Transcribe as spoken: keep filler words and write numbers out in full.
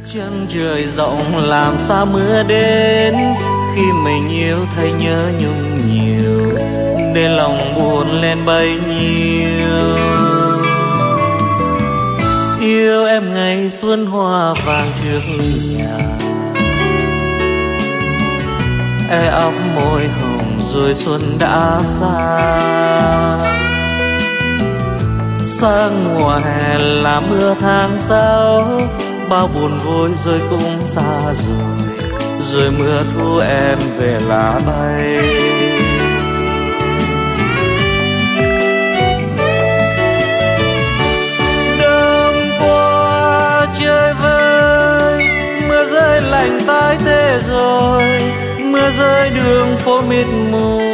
Chân trời rộng làm sao mưa đến, khi mình yêu thấy nhớ nhung nhiều, để lòng buồn lên bấy nhiêu. Yêu em ngày xuân hoa vàng trước nhà, e óc môi hồng rồi xuân đã xa. Sang mùa hè là mưa tháng sáu, bao buồn vui rồi cũng xa rồi, rồi mưa thu em về lá bay. Đông qua trời vơi, mưa rơi lạnh tái thế rồi, mưa rơi đường phố mịt mù,